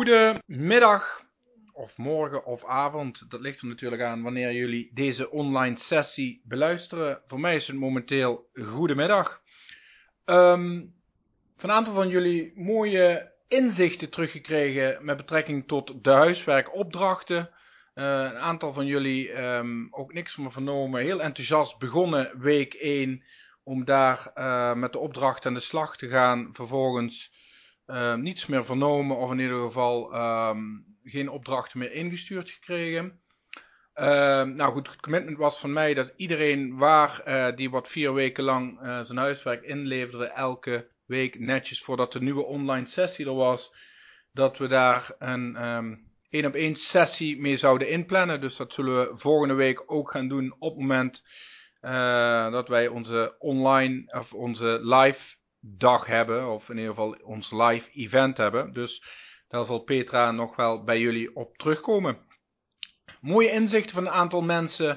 Goedemiddag, of morgen of avond. Dat ligt er natuurlijk aan wanneer jullie deze online sessie beluisteren. Voor mij is het momenteel goedemiddag. Van een aantal van jullie mooie inzichten teruggekregen met betrekking tot de huiswerkopdrachten. Een aantal van jullie ook niks van me vernomen. Heel enthousiast begonnen week 1 om daar met de opdracht aan de slag te gaan. Vervolgens niets meer vernomen of in ieder geval geen opdrachten meer ingestuurd gekregen. Nou goed, het commitment was van mij dat iedereen die wat 4 weken lang zijn huiswerk inleverde, elke week netjes voordat de nieuwe online sessie er was, dat we daar een 1-op-1 sessie mee zouden inplannen. Dus dat zullen we volgende week ook gaan doen op het moment dat wij onze live dag hebben, of in ieder geval ons live event hebben. Dus daar zal Petra nog wel bij jullie op terugkomen. Mooie inzichten van een aantal mensen.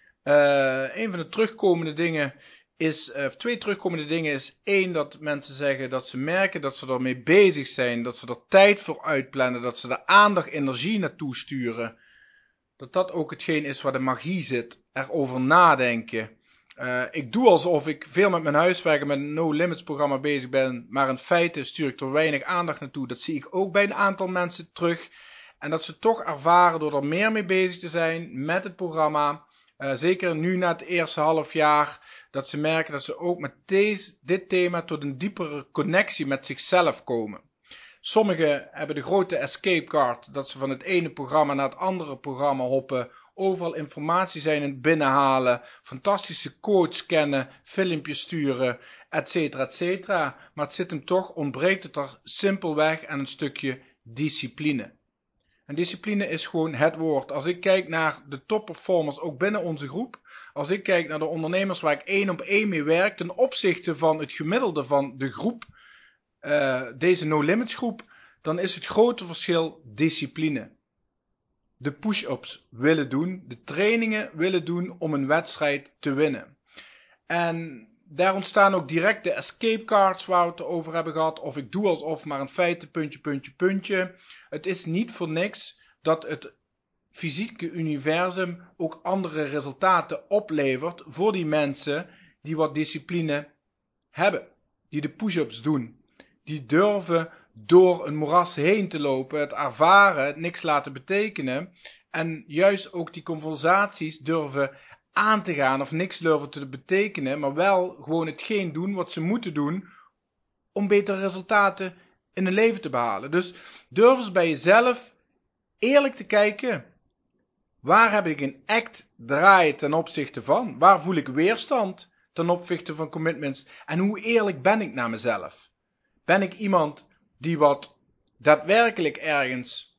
Een van de terugkomende dingen is, twee terugkomende dingen is, 1, dat mensen zeggen dat ze merken dat ze ermee bezig zijn, dat ze er tijd voor uitplannen, dat ze er aandacht, energie naartoe sturen. Dat ook hetgeen is waar de magie zit, erover nadenken. Ik doe alsof ik veel met mijn huiswerk en met een No Limits programma bezig ben, maar in feite stuur ik er weinig aandacht naartoe. Dat zie ik ook bij een aantal mensen terug. En dat ze toch ervaren door er meer mee bezig te zijn met het programma, zeker nu na het eerste half jaar, dat ze merken dat ze ook met dit thema tot een diepere connectie met zichzelf komen. Sommigen hebben de grote escape card, dat ze van het ene programma naar het andere programma hoppen, overal informatie zijn in het binnenhalen, fantastische quotes kennen, filmpjes sturen, etcetera, etcetera. Maar het zit hem toch, ontbreekt het er simpelweg aan een stukje discipline. En discipline is gewoon het woord. Als ik kijk naar de topperformers, ook binnen onze groep, als ik kijk naar de ondernemers waar ik 1-op-1 mee werk, ten opzichte van het gemiddelde van de groep, deze No Limits groep, dan is het grote verschil discipline. De push-ups willen doen, de trainingen willen doen om een wedstrijd te winnen. En daar ontstaan ook direct de escape cards waar we het over hebben gehad, of ik doe alsof, maar in feite puntje. Het is niet voor niks dat het fysieke universum ook andere resultaten oplevert voor die mensen die wat discipline hebben, die de push-ups doen, die durven door een moeras heen te lopen, het ervaren, het niks laten betekenen en juist ook die conversaties durven aan te gaan of niks durven te betekenen, maar wel gewoon hetgeen doen wat ze moeten doen om betere resultaten in hun leven te behalen. Dus durf eens bij jezelf eerlijk te kijken. Waar heb ik een act draaien ten opzichte van? Waar voel ik weerstand ten opzichte van commitments? En hoe eerlijk ben ik naar mezelf? Ben ik iemand die wat daadwerkelijk ergens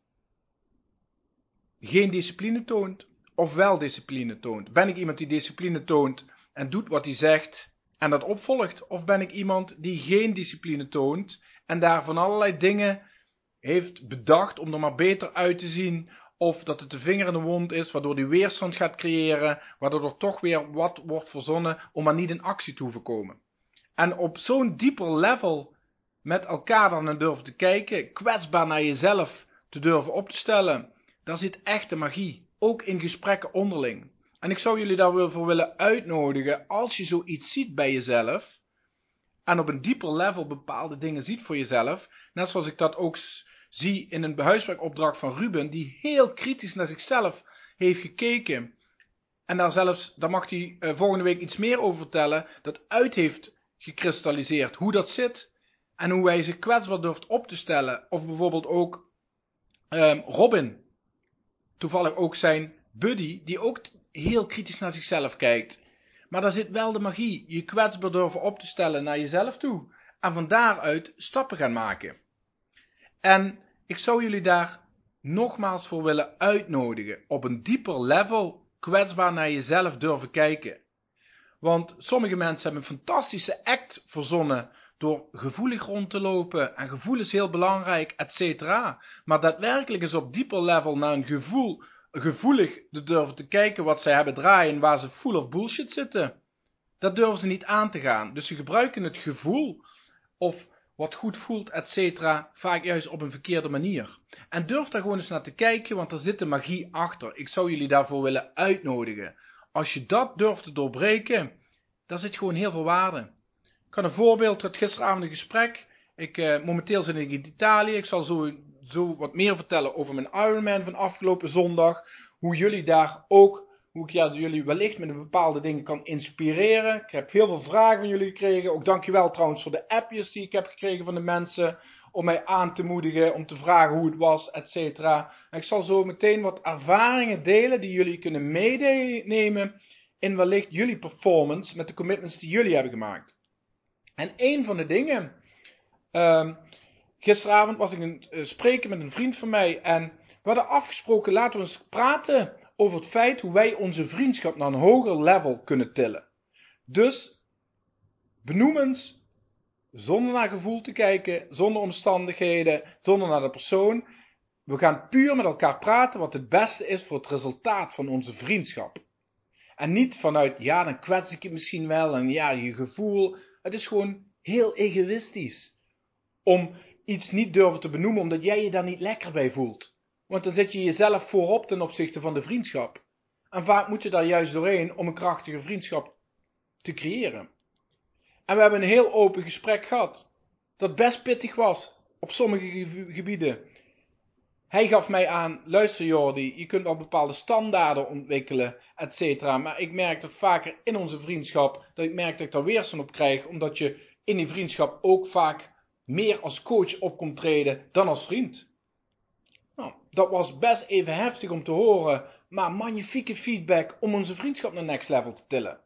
geen discipline toont of wel discipline toont? Ben ik iemand die discipline toont en doet wat hij zegt en dat opvolgt? Of ben ik iemand die geen discipline toont en daar van allerlei dingen heeft bedacht om er maar beter uit te zien, of dat het de vinger in de wond is, waardoor die weerstand gaat creëren, waardoor er toch weer wat wordt verzonnen om maar niet in actie te hoeven komen? En op zo'n dieper level met elkaar dan naar durven te kijken, kwetsbaar naar jezelf te durven op te stellen, daar zit echte magie, ook in gesprekken onderling. En ik zou jullie daar wel voor willen uitnodigen, als je zoiets ziet bij jezelf, en op een dieper level bepaalde dingen ziet voor jezelf, net zoals ik dat ook zie in een huiswerkopdracht van Ruben, die heel kritisch naar zichzelf heeft gekeken, en daar mag hij volgende week iets meer over vertellen, dat uit heeft gekristalliseerd hoe dat zit, en hoe hij zich kwetsbaar durft op te stellen. Of bijvoorbeeld ook Robin, toevallig ook zijn buddy, die ook heel kritisch naar zichzelf kijkt. Maar daar zit wel de magie, je kwetsbaar durven op te stellen naar jezelf toe, en van daaruit stappen gaan maken. En ik zou jullie daar nogmaals voor willen uitnodigen, op een dieper level kwetsbaar naar jezelf durven kijken. Want sommige mensen hebben een fantastische act verzonnen door gevoelig rond te lopen, en gevoel is heel belangrijk, etc. Maar daadwerkelijk is op dieper level naar een gevoelig te durven te kijken wat zij hebben draaien, waar ze full of bullshit zitten. Dat durven ze niet aan te gaan. Dus ze gebruiken het gevoel of wat goed voelt, etc. vaak juist op een verkeerde manier. En durf daar gewoon eens naar te kijken, want er zit de magie achter. Ik zou jullie daarvoor willen uitnodigen. Als je dat durft te doorbreken, daar zit gewoon heel veel waarde. Ik had een voorbeeld, uit gisteravond een gesprek. Momenteel zit ik in Italië. Ik zal zo wat meer vertellen over mijn Ironman van afgelopen zondag. Hoe jullie daar ook, hoe ik jullie wellicht met een bepaalde dingen kan inspireren. Ik heb heel veel vragen van jullie gekregen. Ook dankjewel trouwens voor de appjes die ik heb gekregen van de mensen. Om mij aan te moedigen, om te vragen hoe het was, etc. En ik zal zo meteen wat ervaringen delen die jullie kunnen meenemen in wellicht jullie performance met de commitments die jullie hebben gemaakt. En een van de dingen, gisteravond was ik aan het spreken met een vriend van mij en we hadden afgesproken, laten we eens praten over het feit hoe wij onze vriendschap naar een hoger level kunnen tillen. Dus benoem eens, zonder naar gevoel te kijken, zonder omstandigheden, zonder naar de persoon. We gaan puur met elkaar praten wat het beste is voor het resultaat van onze vriendschap. En niet vanuit, ja, dan kwets ik je misschien wel en ja, je gevoel. Het is gewoon heel egoïstisch. Om iets niet durven te benoemen omdat jij je daar niet lekker bij voelt. Want dan zet je jezelf voorop ten opzichte van de vriendschap. En vaak moet je daar juist doorheen om een krachtige vriendschap te creëren. En we hebben een heel open gesprek gehad. Dat best pittig was. Op sommige gebieden. Hij gaf mij aan, luister Jordi, je kunt al bepaalde standaarden ontwikkelen, etc. Maar ik merk dat vaker in onze vriendschap, dat ik daar weerstand op krijg. Omdat je in die vriendschap ook vaak meer als coach op komt treden dan als vriend. Nou, dat was best even heftig om te horen. Maar magnifieke feedback om onze vriendschap naar next level te tillen.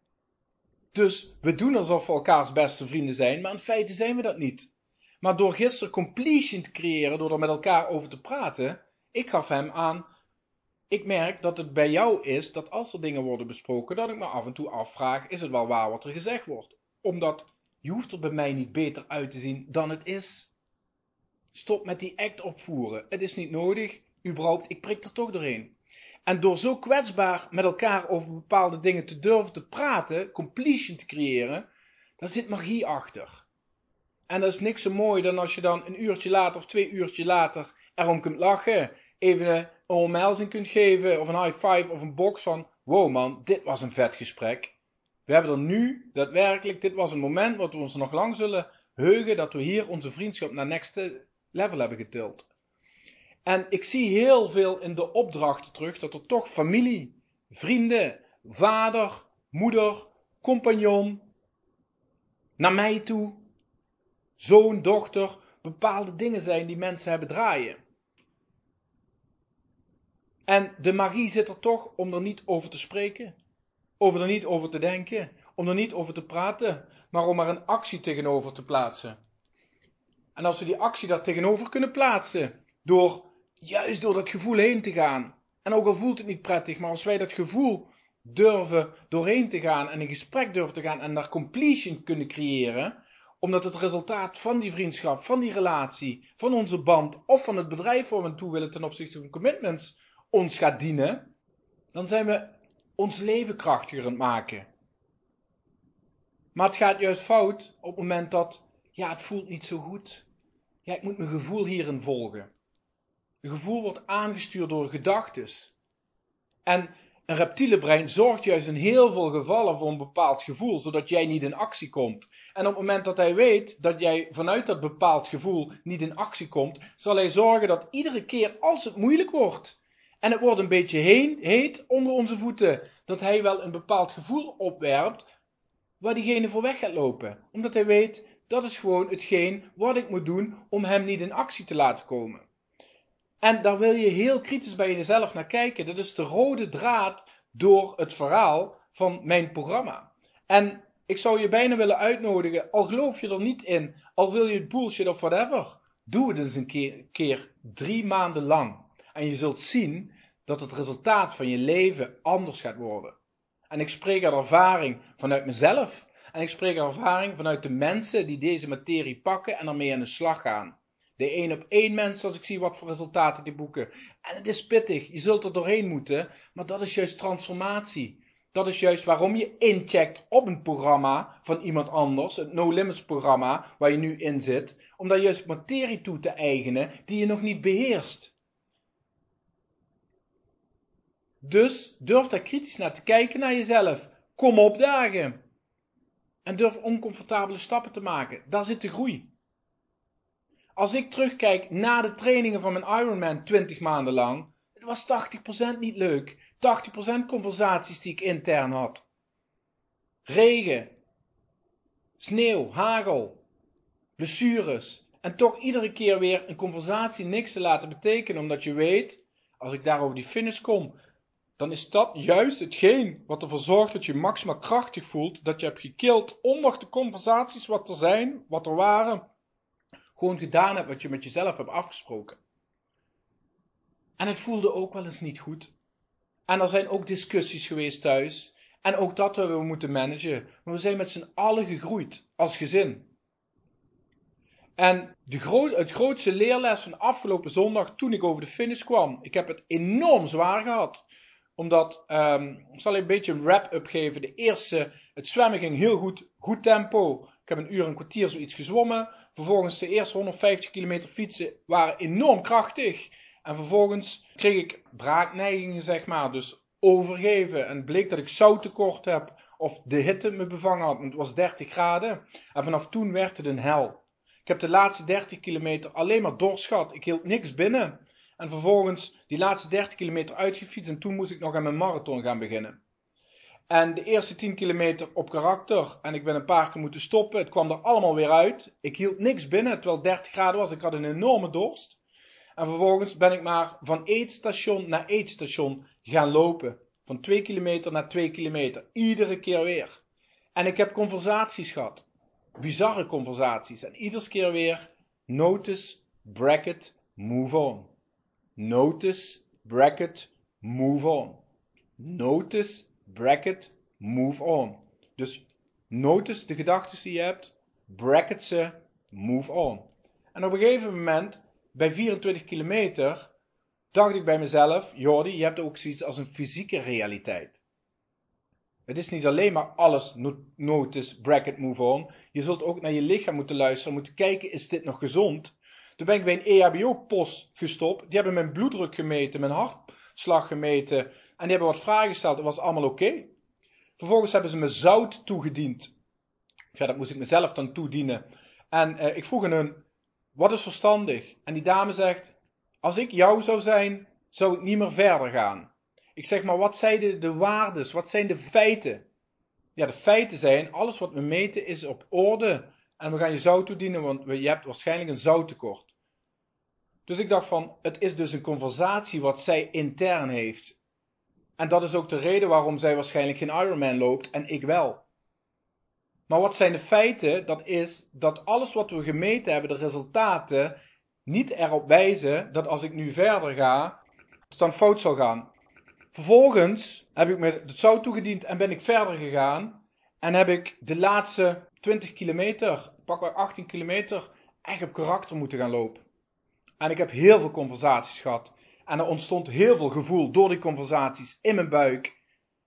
Dus we doen alsof we elkaars beste vrienden zijn, maar in feite zijn we dat niet. Maar door gisteren completion te creëren, door er met elkaar over te praten, ik gaf hem aan, ik merk dat het bij jou is, dat als er dingen worden besproken, dat ik me af en toe afvraag, is het wel waar wat er gezegd wordt? Omdat, je hoeft er bij mij niet beter uit te zien dan het is. Stop met die act opvoeren. Het is niet nodig, überhaupt, ik prik er toch doorheen. En door zo kwetsbaar met elkaar over bepaalde dingen te durven te praten, completion te creëren, daar zit magie achter. En dat is niks zo mooi dan als je dan een uurtje later of 2 uurtjes later erom kunt lachen, even een omhelzing kunt geven of een high five of een box van, wow man, dit was een vet gesprek. We hebben er nu, daadwerkelijk, dit was een moment wat we ons nog lang zullen heugen, dat we hier onze vriendschap naar next level hebben getild. En ik zie heel veel in de opdrachten terug dat er toch familie, vrienden, vader, moeder, compagnon, naar mij toe, zoon, dochter, bepaalde dingen zijn die mensen hebben draaien. En de magie zit er toch om er niet over te spreken, er niet over te denken, om er niet over te praten, maar om er een actie tegenover te plaatsen. En als we die actie daar tegenover kunnen plaatsen, juist door dat gevoel heen te gaan. En ook al voelt het niet prettig, maar als wij dat gevoel durven doorheen te gaan en een gesprek durven te gaan en daar completion kunnen creëren, omdat het resultaat van die vriendschap, van die relatie, van onze band of van het bedrijf waar we naartoe willen ten opzichte van commitments ons gaat dienen, dan zijn we ons leven krachtiger aan het maken. Maar het gaat juist fout op het moment dat, ja, het voelt niet zo goed. Ja, ik moet mijn gevoel hierin volgen. Een gevoel wordt aangestuurd door gedachtes. En een reptiele brein zorgt juist in heel veel gevallen voor een bepaald gevoel, zodat jij niet in actie komt. En op het moment dat hij weet dat jij vanuit dat bepaald gevoel niet in actie komt, zal hij zorgen dat iedere keer als het moeilijk wordt, en het wordt een beetje heet onder onze voeten, dat hij wel een bepaald gevoel opwerpt, waar diegene voor weg gaat lopen. Omdat hij weet, dat is gewoon hetgeen wat ik moet doen om hem niet in actie te laten komen. En daar wil je heel kritisch bij jezelf naar kijken. Dat is de rode draad door het verhaal van mijn programma. En ik zou je bijna willen uitnodigen, al geloof je er niet in, al wil je het bullshit of whatever, doe het eens een keer 3 maanden lang. En je zult zien dat het resultaat van je leven anders gaat worden. En ik spreek uit ervaring vanuit mezelf. En ik spreek uit ervaring vanuit de mensen die deze materie pakken en ermee aan de slag gaan. De 1-op-1 mensen, als ik zie wat voor resultaten die boeken. En het is pittig, je zult er doorheen moeten, maar dat is juist transformatie. Dat is juist waarom je incheckt op een programma van iemand anders. Het No Limits programma waar je nu in zit. Om daar juist materie toe te eigenen die je nog niet beheerst. Dus durf daar kritisch naar te kijken naar jezelf. Kom opdagen. En durf oncomfortabele stappen te maken. Daar zit de groei. Als ik terugkijk na de trainingen van mijn Ironman 20 maanden lang. Het was 80% niet leuk. 80% conversaties die ik intern had. Regen. Sneeuw, hagel. Blessures. En toch iedere keer weer een conversatie niks te laten betekenen. Omdat je weet, als ik daar over die finish kom, dan is dat juist hetgeen wat ervoor zorgt dat je maximaal krachtig voelt. Dat je hebt gekild, ondanks de conversaties wat er zijn, wat er waren. Gewoon gedaan hebt wat je met jezelf hebt afgesproken. En het voelde ook wel eens niet goed. En er zijn ook discussies geweest thuis. En ook dat hebben we moeten managen. Maar we zijn met z'n allen gegroeid als gezin. En het grootste leerles van afgelopen zondag toen ik over de finish kwam. Ik heb het enorm zwaar gehad. Omdat, ik zal je een beetje een wrap-up geven. Het zwemmen ging heel goed. Goed tempo. Ik heb een uur en een kwartier zoiets gezwommen. Vervolgens de eerste 150 kilometer fietsen waren enorm krachtig. En vervolgens kreeg ik braakneigingen, zeg maar. Dus overgeven. En het bleek dat ik zouttekort heb. Of de hitte me bevangen had. Want het was 30 graden. En vanaf toen werd het een hel. Ik heb de laatste 30 kilometer alleen maar dorst gehad. Ik hield niks binnen. En vervolgens die laatste 30 kilometer uitgefietst. En toen moest ik nog aan mijn marathon gaan beginnen. En de eerste 10 kilometer op karakter. En ik ben een paar keer moeten stoppen. Het kwam er allemaal weer uit. Ik hield niks binnen terwijl het 30 graden was. Ik had een enorme dorst. En vervolgens ben ik maar van eetstation naar eetstation gaan lopen. Van 2 kilometer naar 2 kilometer. Iedere keer weer. En ik heb conversaties gehad. Bizarre conversaties. En iedere keer weer. Notice, bracket, move on. Notice, bracket, move on. Notice, bracket, move on. Dus notice de gedachten die je hebt. Bracket ze, move on. En op een gegeven moment, bij 24 kilometer, dacht ik bij mezelf, Jordi, je hebt ook zoiets als een fysieke realiteit. Het is niet alleen maar alles notice, bracket, move on. Je zult ook naar je lichaam moeten luisteren, moeten kijken, is dit nog gezond? Toen ben ik bij een EHBO-post gestopt. Die hebben mijn bloeddruk gemeten, mijn hartslag gemeten. En die hebben wat vragen gesteld. Het was allemaal oké. Vervolgens hebben ze me zout toegediend. Ja, dat moest ik mezelf dan toedienen. En ik vroeg aan hun, wat is verstandig? En die dame zegt, als ik jou zou zijn, zou ik niet meer verder gaan. Ik zeg maar, wat zijn de waardes? Wat zijn de feiten? Ja, de feiten zijn, alles wat we meten is op orde. En we gaan je zout toedienen, want je hebt waarschijnlijk een zouttekort. Dus ik dacht van, het is dus een conversatie wat zij intern heeft. En dat is ook de reden waarom zij waarschijnlijk geen Ironman loopt en ik wel. Maar wat zijn de feiten? Dat is dat alles wat we gemeten hebben, de resultaten, niet erop wijzen dat als ik nu verder ga, het dan fout zal gaan. Vervolgens heb ik me het zout toegediend en ben ik verder gegaan. En heb ik de laatste 20 kilometer, pakweg 18 kilometer, echt op karakter moeten gaan lopen. En ik heb heel veel conversaties gehad. En er ontstond heel veel gevoel door die conversaties in mijn buik,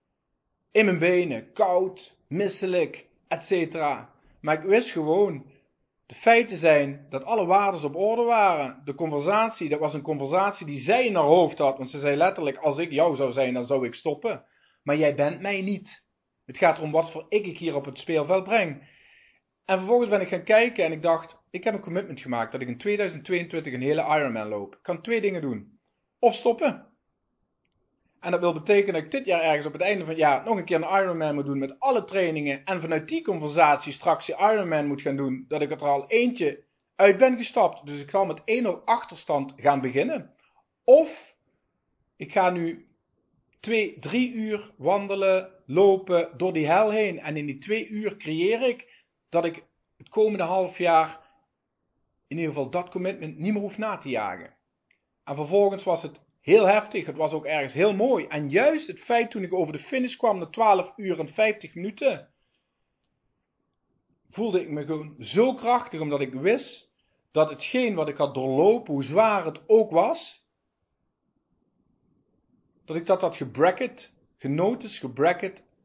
in mijn benen, koud, misselijk, etc. Maar ik wist gewoon, de feiten zijn dat alle waarden op orde waren. De conversatie, dat was een conversatie die zij in haar hoofd had. Want ze zei letterlijk, als ik jou zou zijn, dan zou ik stoppen. Maar jij bent mij niet. Het gaat erom wat voor ik hier op het speelveld breng. En vervolgens ben ik gaan kijken en ik dacht, ik heb een commitment gemaakt dat ik in 2022 een hele Ironman loop. Ik kan 2 dingen doen. Of stoppen. En dat wil betekenen dat ik dit jaar ergens op het einde van het jaar nog een keer een Ironman moet doen met alle trainingen. En vanuit die conversatie straks die Ironman moet gaan doen. Dat ik er al eentje uit ben gestapt. Dus ik ga met 1-0 achterstand gaan beginnen. Of ik ga nu 2-3 uur wandelen, lopen door die hel heen. En in die 2 uur creëer ik dat ik het komende half jaar in ieder geval dat commitment niet meer hoef na te jagen. En vervolgens was het heel heftig. Het was ook ergens heel mooi. En juist het feit toen ik over de finish kwam na 12 uur en 50 minuten. Voelde ik me gewoon zo krachtig. Omdat ik wist dat hetgeen wat ik had doorlopen. Hoe zwaar het ook was. Dat ik dat had gebracket. Genotice, gebracket.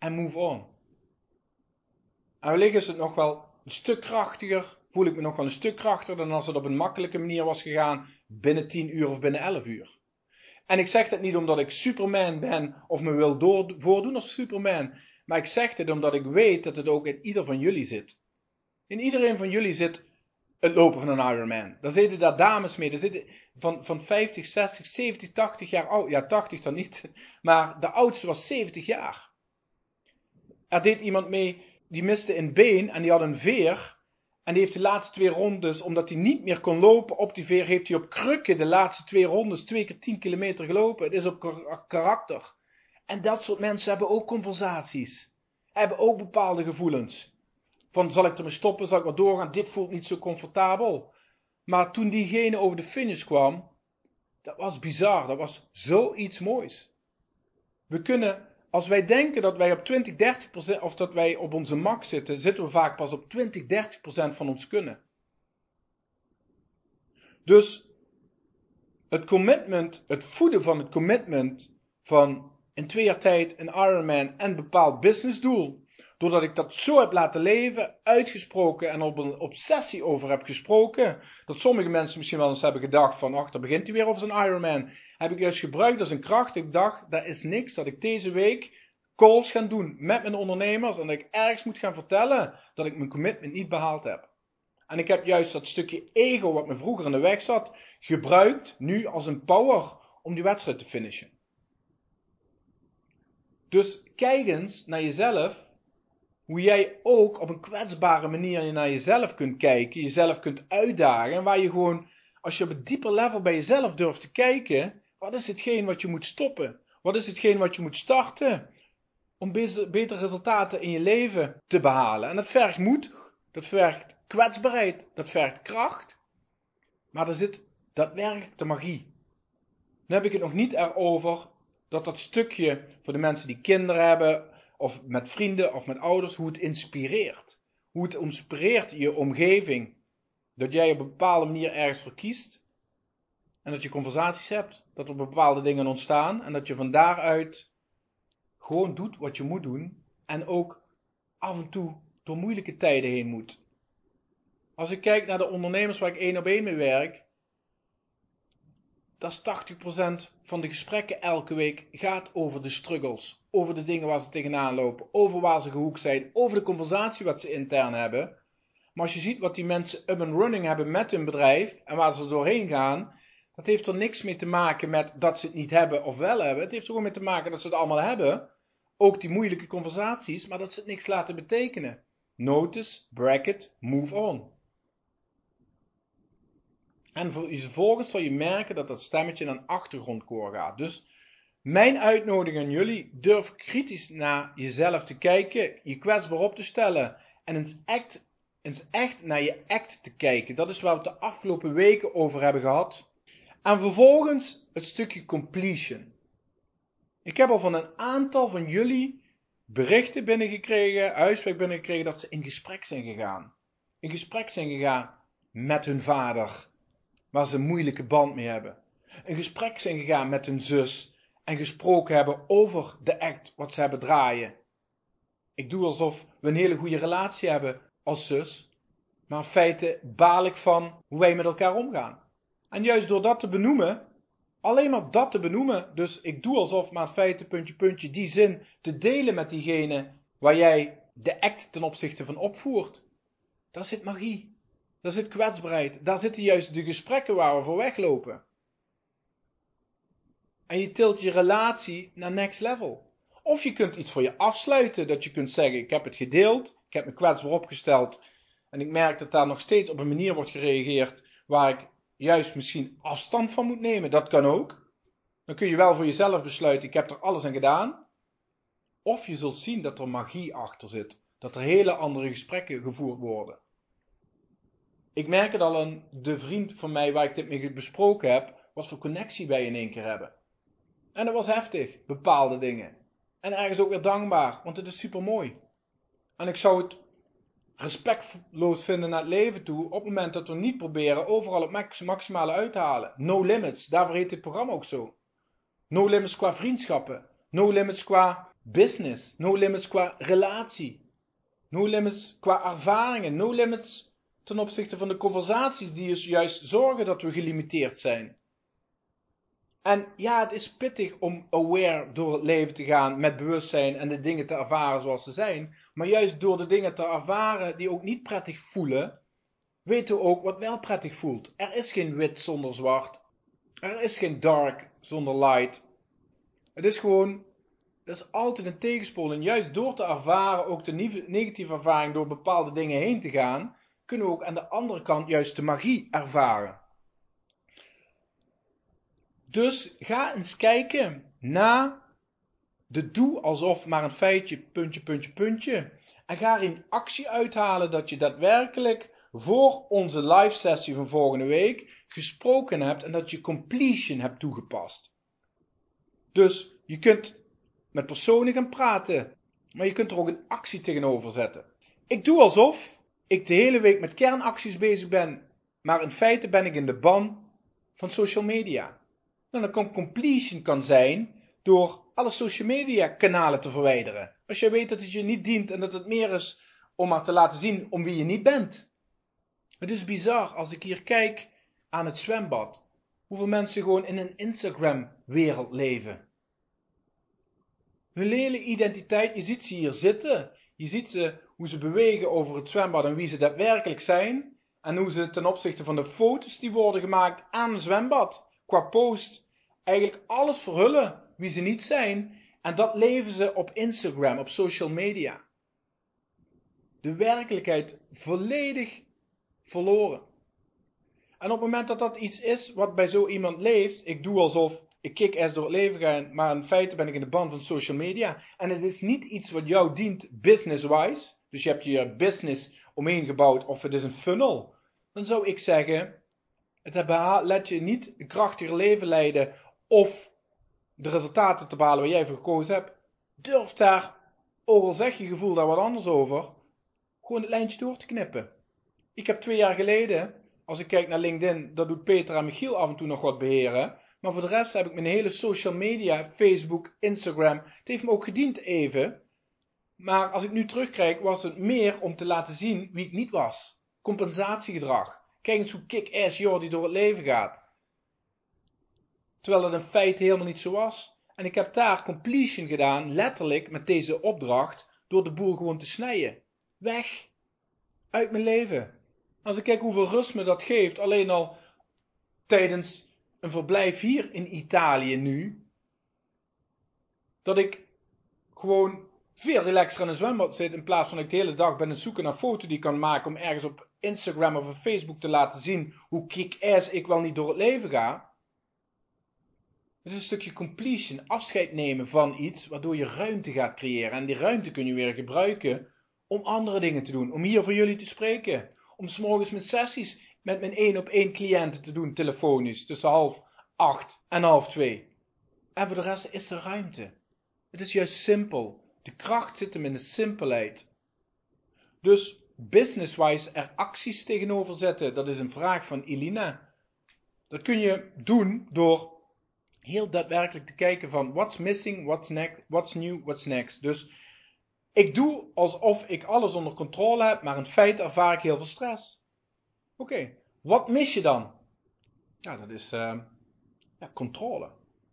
en move on. En wellicht is het nog wel een stuk krachtiger, voel ik me nog wel een stuk krachtiger dan als het op een makkelijke manier was gegaan binnen 10 uur of binnen 11 uur. En ik zeg dat niet omdat ik Superman ben of me wil voordoen als Superman. Maar ik zeg dit omdat ik weet dat het ook in ieder van jullie zit. In iedereen van jullie zit het lopen van een Ironman. Daar zitten daar dames mee. Daar zitten van 50, 60, 70, 80 jaar oud. Ja, 80 dan niet. Maar de oudste was 70 jaar. Er deed iemand mee, die miste een been en die had een veer. En die heeft de laatste 2 rondes, omdat hij niet meer kon lopen op die veer, heeft hij op krukken de laatste 2 rondes 2 keer 10 kilometer gelopen. Het is op karakter. En dat soort mensen hebben ook conversaties. Hebben ook bepaalde gevoelens. Van, zal ik ermee stoppen, zal ik maar doorgaan, dit voelt niet zo comfortabel. Maar toen diegene over de finish kwam, dat was bizar, dat was zoiets moois. We kunnen, als wij denken dat wij op 20-30% of dat wij op onze max zitten, zitten we vaak pas op 20-30% van ons kunnen. Dus het commitment, het voeden van het commitment van in 2 jaar tijd een Ironman en een bepaald businessdoel, doordat ik dat zo heb laten leven, uitgesproken en op een obsessie over heb gesproken, dat sommige mensen misschien wel eens hebben gedacht van, ach, daar begint hij weer over zijn Ironman. Heb ik juist gebruikt als een kracht. Ik dacht, dat is niks, dat ik deze week calls ga doen met mijn ondernemers en dat ik ergens moet gaan vertellen dat ik mijn commitment niet behaald heb. En ik heb juist dat stukje ego wat me vroeger in de weg zat, gebruikt nu als een power om die wedstrijd te finishen. Dus kijk eens naar jezelf, hoe jij ook op een kwetsbare manier naar jezelf kunt kijken, jezelf kunt uitdagen. En waar je gewoon, als je op een dieper level bij jezelf durft te kijken, wat is hetgeen wat je moet stoppen? Wat is hetgeen wat je moet starten? Om betere resultaten in je leven te behalen. En dat vergt moed, dat vergt kwetsbaarheid, dat vergt kracht. Maar dat werkt de magie. Dan heb ik het nog niet erover dat stukje voor de mensen die kinderen hebben, of met vrienden of met ouders, hoe het inspireert. Hoe het inspireert je omgeving. Dat jij op een bepaalde manier ergens voor kiest. En dat je conversaties hebt. Dat er bepaalde dingen ontstaan. En dat je van daaruit gewoon doet wat je moet doen. En ook af en toe door moeilijke tijden heen moet. Als ik kijk naar de ondernemers waar ik 1 op 1 mee werk. Dat is 80% van de gesprekken elke week gaat over de struggles. Over de dingen waar ze tegenaan lopen. Over waar ze gehoekt zijn. Over de conversatie wat ze intern hebben. Maar als je ziet wat die mensen up and running hebben met hun bedrijf. En waar ze doorheen gaan. Dat heeft er niks mee te maken met dat ze het niet hebben of wel hebben. Het heeft er gewoon mee te maken dat ze het allemaal hebben. Ook die moeilijke conversaties. Maar dat ze het niks laten betekenen. Notice, bracket, move on. En vervolgens zal je merken dat dat stemmetje naar een achtergrondkoor gaat. Dus mijn uitnodiging aan jullie, durf kritisch naar jezelf te kijken, je kwetsbaar op te stellen en eens echt naar je act te kijken. Dat is waar we het de afgelopen weken over hebben gehad. En vervolgens het stukje completion. Ik heb al van een aantal van jullie berichten binnengekregen, huiswerk binnengekregen, dat ze in gesprek zijn gegaan. In gesprek zijn gegaan met hun vader, waar ze een moeilijke band mee hebben. In gesprek zijn gegaan met hun zus en gesproken hebben over de act wat ze hebben draaien. Ik doe alsof we een hele goede relatie hebben als zus, maar in feite baal ik van hoe wij met elkaar omgaan. En juist door dat te benoemen, alleen maar dat te benoemen, dus ik doe alsof, maar in feite puntje puntje die zin te delen met diegene waar jij de act ten opzichte van opvoert. Daar zit magie. Daar zit kwetsbaarheid. Daar zitten juist de gesprekken waar we voor weglopen. En je tilt je relatie naar next level. Of je kunt iets voor je afsluiten. Dat je kunt zeggen, ik heb het gedeeld. Ik heb me kwetsbaar opgesteld. En ik merk dat daar nog steeds op een manier wordt gereageerd waar ik juist misschien afstand van moet nemen. Dat kan ook. Dan kun je wel voor jezelf besluiten, ik heb er alles aan gedaan. Of je zult zien dat er magie achter zit. Dat er hele andere gesprekken gevoerd worden. Ik merk het al aan de vriend van mij waar ik dit mee besproken heb, wat voor connectie wij in één keer hebben. En dat was heftig, bepaalde dingen. En ergens ook weer dankbaar, want het is super mooi. En ik zou het respectloos vinden naar het leven toe, op het moment dat we niet proberen overal het maximale uit te halen. No limits, daarvoor heet dit programma ook zo. No limits qua vriendschappen. No limits qua business. No limits qua relatie. No limits qua ervaringen. No limits ten opzichte van de conversaties die dus juist zorgen dat we gelimiteerd zijn. En ja, het is pittig om aware door het leven te gaan met bewustzijn en de dingen te ervaren zoals ze zijn. Maar juist door de dingen te ervaren die ook niet prettig voelen, weten we ook wat wel prettig voelt. Er is geen wit zonder zwart. Er is geen dark zonder light. Het is gewoon, er is altijd een tegenspool. En juist door te ervaren, ook de negatieve ervaring door bepaalde dingen heen te gaan, kunnen we ook aan de andere kant juist de magie ervaren. Dus ga eens kijken naar de doe alsof maar een feitje, puntje. En ga er een actie uithalen dat je daadwerkelijk voor onze live sessie van volgende week gesproken hebt en dat je completion hebt toegepast. Dus je kunt met personen gaan praten, maar je kunt er ook een actie tegenover zetten. Ik doe alsof ik de hele week met kernacties bezig ben, maar in feite ben ik in de ban van social media. Nou, dan kan completion kan zijn door alle social media kanalen te verwijderen. Als je weet dat het je niet dient en dat het meer is om maar te laten zien om wie je niet bent. Het is bizar als ik hier kijk aan het zwembad. Hoeveel mensen gewoon in een Instagram wereld leven. Hun hele identiteit, je ziet ze hier zitten. Je ziet ze hoe ze bewegen over het zwembad en wie ze daadwerkelijk zijn. En hoe ze ten opzichte van de foto's die worden gemaakt aan een zwembad, qua post, eigenlijk alles verhullen wie ze niet zijn. En dat leven ze op Instagram, op social media. De werkelijkheid volledig verloren. En op het moment dat dat iets is wat bij zo iemand leeft, ik doe alsof ik kick-ass door het leven ga, maar in feite ben ik in de band van social media. En het is niet iets wat jou dient business-wise. Dus je hebt je business omheen gebouwd of het is een funnel. Dan zou ik zeggen, let je niet een krachtiger leven leiden of de resultaten te behalen waar jij voor gekozen hebt. Durf daar, ook al zeg je gevoel daar wat anders over, gewoon het lijntje door te knippen. Ik heb 2 jaar geleden, als ik kijk naar LinkedIn, dat doet Peter en Michiel af en toe nog wat beheren. Maar voor de rest heb ik mijn hele social media, Facebook, Instagram. Het heeft me ook gediend even. Maar als ik nu terugkijk, was het meer om te laten zien wie ik niet was. Compensatiegedrag. Kijk eens hoe kick-ass Jordi door het leven gaat. Terwijl dat in feite helemaal niet zo was. En ik heb daar completion gedaan, letterlijk met deze opdracht, door de boel gewoon te snijden. Weg. Uit mijn leven. Als ik kijk hoeveel rust me dat geeft, alleen al tijdens een verblijf hier in Italië nu, dat ik gewoon veel relaxer in een zwembad zit, in plaats van dat ik de hele dag ben aan het zoeken naar foto's die ik kan maken om ergens op Instagram of op Facebook te laten zien hoe kick-ass ik wel niet door het leven ga. Het is een stukje completion, afscheid nemen van iets, waardoor je ruimte gaat creëren. En die ruimte kun je weer gebruiken om andere dingen te doen, om hier voor jullie te spreken. Om 's morgens mijn sessies met mijn 1-op-1 cliënten te doen, telefonisch, tussen 7:30 en 7:30. En voor de rest is er ruimte. Het is juist simpel. De kracht zit hem in de simpelheid. Dus business-wise er acties tegenover zetten, dat is een vraag van Elina. Dat kun je doen door heel daadwerkelijk te kijken van what's missing, what's next, what's new, what's next. Dus ik doe alsof ik alles onder controle heb, maar in feite ervaar ik heel veel stress. Oké, wat mis je dan? Ja, dat is controle.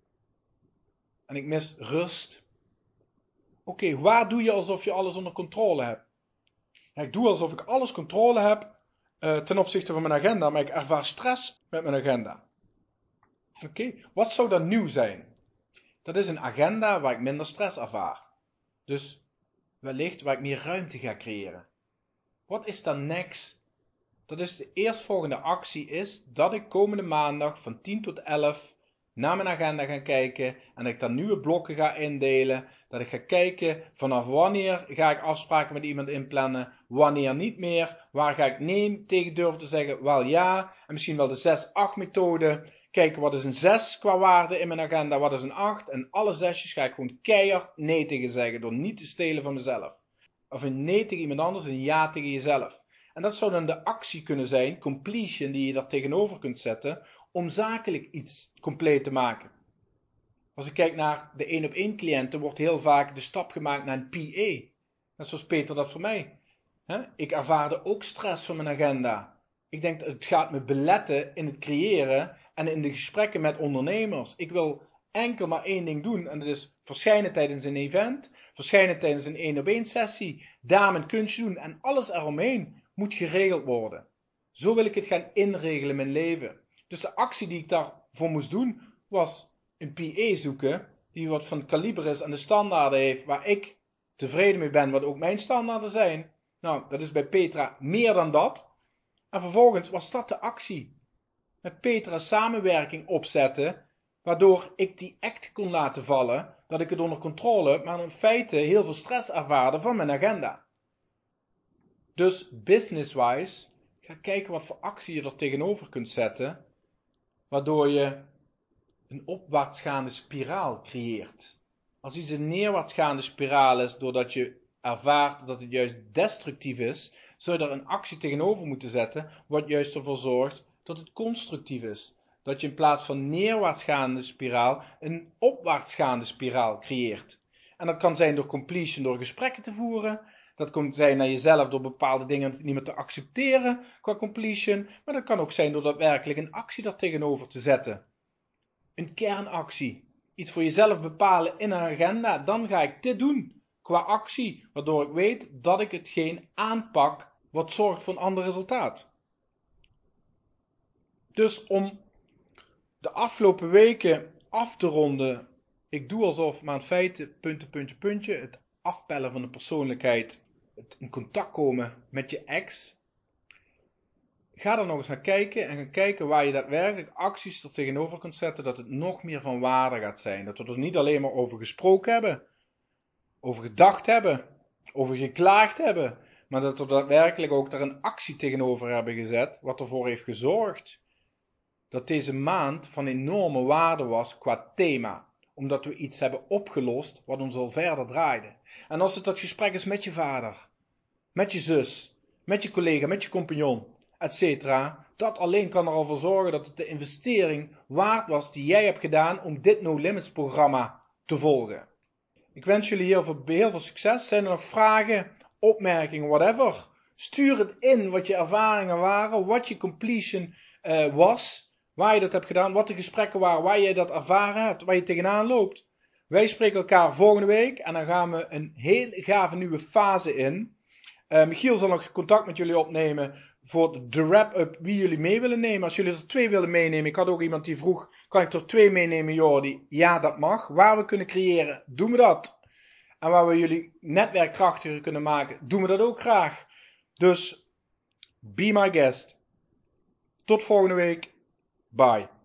En ik mis rust. Oké, waar doe je alsof je alles onder controle hebt? Ja, ik doe alsof ik alles controle heb ten opzichte van mijn agenda, maar ik ervaar stress met mijn agenda. Oké, wat zou dan nieuw zijn? Dat is een agenda waar ik minder stress ervaar. Dus wellicht waar ik meer ruimte ga creëren. Wat is dan next? Dat is de eerstvolgende actie is dat ik komende maandag van 10 tot 11 naar mijn agenda ga kijken en dat ik daar nieuwe blokken ga indelen. Dat ik ga kijken vanaf wanneer ga ik afspraken met iemand inplannen, wanneer niet meer, waar ga ik nee tegen durven te zeggen, wel ja, en misschien wel de 6-8 methode. Kijken wat is een 6 qua waarde in mijn agenda, wat is een 8 en alle 6'jes ga ik gewoon keihard nee tegen zeggen door niet te stelen van mezelf. Of een nee tegen iemand anders, een ja tegen jezelf. En dat zou dan de actie kunnen zijn, completion, die je daar tegenover kunt zetten, om zakelijk iets compleet te maken. Als ik kijk naar de 1-op-1 cliënten, wordt heel vaak de stap gemaakt naar een PA. Net zoals Peter dat voor mij. Ik ervaarde ook stress van mijn agenda. Ik denk dat het gaat me beletten in het creëren en in de gesprekken met ondernemers. Ik wil enkel maar één ding doen en dat is verschijnen tijdens een event, verschijnen tijdens een 1-op-1 sessie, daar mijn kunstje doen en alles eromheen moet geregeld worden. Zo wil ik het gaan inregelen in mijn leven. Dus de actie die ik daarvoor moest doen was een PA zoeken die wat van het kaliber is en de standaarden heeft waar ik tevreden mee ben, wat ook mijn standaarden zijn. Nou, dat is bij Petra meer dan dat. En vervolgens was dat de actie. Met Petra samenwerking opzetten, waardoor ik die act kon laten vallen, dat ik het onder controle heb, maar in feite heel veel stress ervaarde van mijn agenda. Dus business-wise, ga kijken wat voor actie je er tegenover kunt zetten, waardoor je een opwaartsgaande spiraal creëert. Als iets een neerwaartsgaande spiraal is, doordat je ervaart dat het juist destructief is, zou je er een actie tegenover moeten zetten, wat juist ervoor zorgt dat het constructief is. Dat je in plaats van neerwaartsgaande spiraal een opwaartsgaande spiraal creëert. En dat kan zijn door completion, door gesprekken te voeren. Dat kan zijn naar jezelf door bepaalde dingen niet meer te accepteren qua completion. Maar dat kan ook zijn door daadwerkelijk een actie daar tegenover te zetten. Een kernactie. Iets voor jezelf bepalen in een agenda. Dan ga ik dit doen qua actie. Waardoor ik weet dat ik hetgeen aanpak wat zorgt voor een ander resultaat. Dus om de afgelopen weken af te ronden. Ik doe alsof, maar in feite, puntje. Het afpellen van de persoonlijkheid. Het in contact komen met je ex. Ga er nog eens naar kijken en gaan kijken waar je daadwerkelijk acties er tegenover kunt zetten. Dat het nog meer van waarde gaat zijn. Dat we er niet alleen maar over gesproken hebben. Over gedacht hebben. Over geklaagd hebben. Maar dat we daadwerkelijk ook daar een actie tegenover hebben gezet. Wat ervoor heeft gezorgd dat deze maand van enorme waarde was qua thema. Omdat we iets hebben opgelost wat ons al verder draaide. En als het dat gesprek is met je vader, met je zus, met je collega, met je compagnon, etc. Dat alleen kan er al voor zorgen dat het de investering waard was die jij hebt gedaan om dit No Limits programma te volgen. Ik wens jullie heel veel succes. Zijn er nog vragen, opmerkingen, whatever? Stuur het in wat je ervaringen waren, wat je completion was. Waar je dat hebt gedaan, wat de gesprekken waren, waar je dat ervaren hebt, waar je tegenaan loopt. Wij spreken elkaar volgende week en dan gaan we een heel gave nieuwe fase in. Michiel zal nog contact met jullie opnemen voor de wrap-up wie jullie mee willen nemen. Als jullie er 2 willen meenemen, ik had ook iemand die vroeg, kan ik er 2 meenemen Jordi? Ja, dat mag. Waar we kunnen creëren, doen we dat. En waar we jullie netwerk krachtiger kunnen maken, doen we dat ook graag. Dus, be my guest. Tot volgende week. Bye.